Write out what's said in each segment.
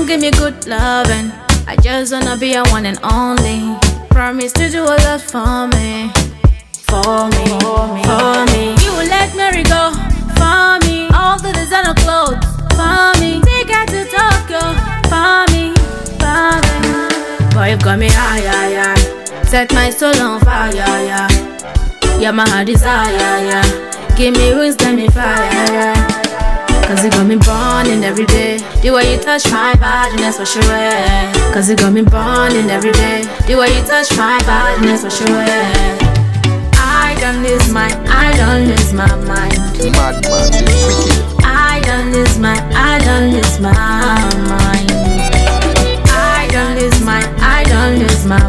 give me good loving. I just wanna be a one and only. Promise to do a lot for me. For me, for me. You will let me go for me. All the designer clothes for me. Ticket to Tokyo for me, for me. Boy, you got me high, high, high. Set my soul on fire, yeah. You're my heart desire, yeah. Give me wings, let me fire, yeah. Cause you got me burning every day. The way you touch my body, that's for sure. Cause you got me burning every day. The way you touch my body, that's for sure. I don't lose my mind. Madman, wicked. I don't lose my mind. I don't lose my mind. I don't lose my mind. I don't lose my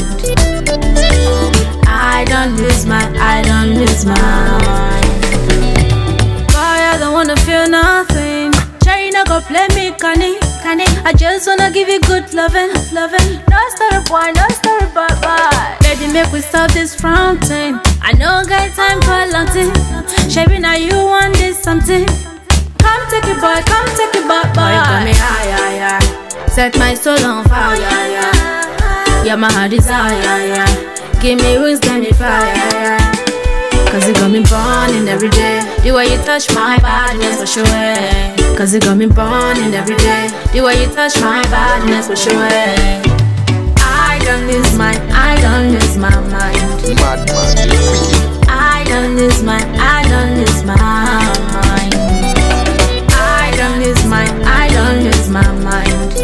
mind. Boy, I don't wanna feel nothing. China go play me, canny. I just wanna give you good loving. No story boy, no story bye. Baby, make we stop this fronting. I know got time for long thing. Shabby, now you want this something. Come take it, boy, come take it, boy. Boy, you got me high, high, high. Set my soul on fire, yeah. You're my heart desire, yeah. Give me wings, let me fire, yeah. Cause you got me burning every day. The way you touch my body, that's for sure. Cause you got me burning every day. The way you touch my body, that's for sure. I don't lose my mind. I don't lose my mind. Madman, wicked. I don't lose my mind. I don't lose my mind. I don't lose my mind. I don't lose my mind.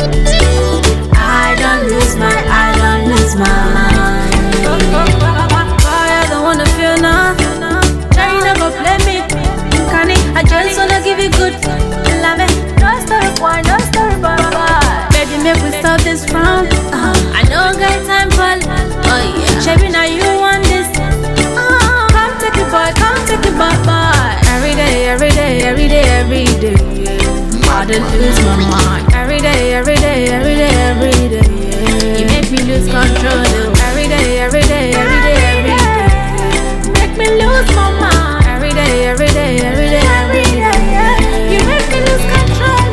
I don't lose my mind. Boy, I don't wanna feel nothing. China go play me, canny. I just wanna give you good loving. No story boy, no story bye. Baby, make we stop this from. I don't got time for. Oh yeah. Shabby, now you want this. Come take it, boy. Come take it, bye. Every day, every day, every day, every day. I don't lose my mind. Every day, every day, every day, every day. You make me lose control. Every day, every day, every day, every day. Make me lose my mind. Every day, every day, every day, every day. You make me lose control.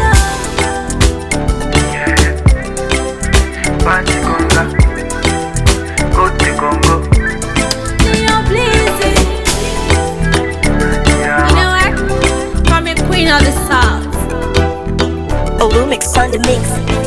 Party conga, go to Congo. Leon, please. You know what? I'm a queen of the South. Olumix on the mix.